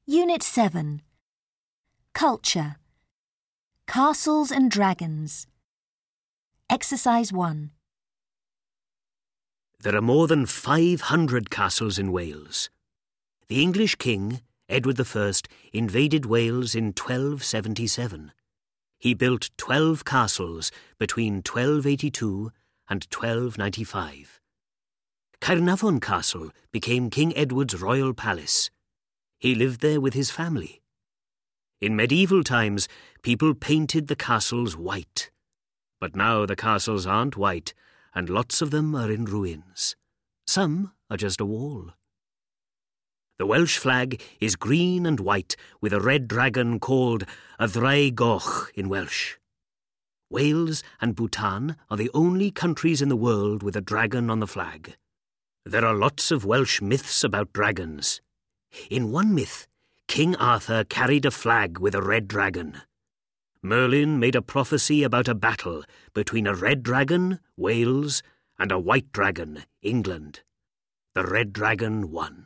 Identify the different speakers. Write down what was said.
Speaker 1: Unit 7. Culture. Castles and Dragons. Exercise 1.
Speaker 2: There are more than 500 castles in Wales. The English king, Edward I, invaded Wales in 1277. He built 12 castles between 1282 and 1295. Caernarfon Castle became King Edward's royal palace. He lived there with his family. In medieval times, people painted the castles white. But now the castles aren't white, and lots of them are in ruins. Some are just a wall. The Welsh flag is green and white with a red dragon called a Ddraig Goch in Welsh. Wales and Bhutan are the only countries in the world with a dragon on the flag. There are lots of Welsh myths about dragons. In one myth, King Arthur carried a flag with a red dragon. Merlin made a prophecy about a battle between a red dragon, Wales, and a white dragon, England. The red dragon won.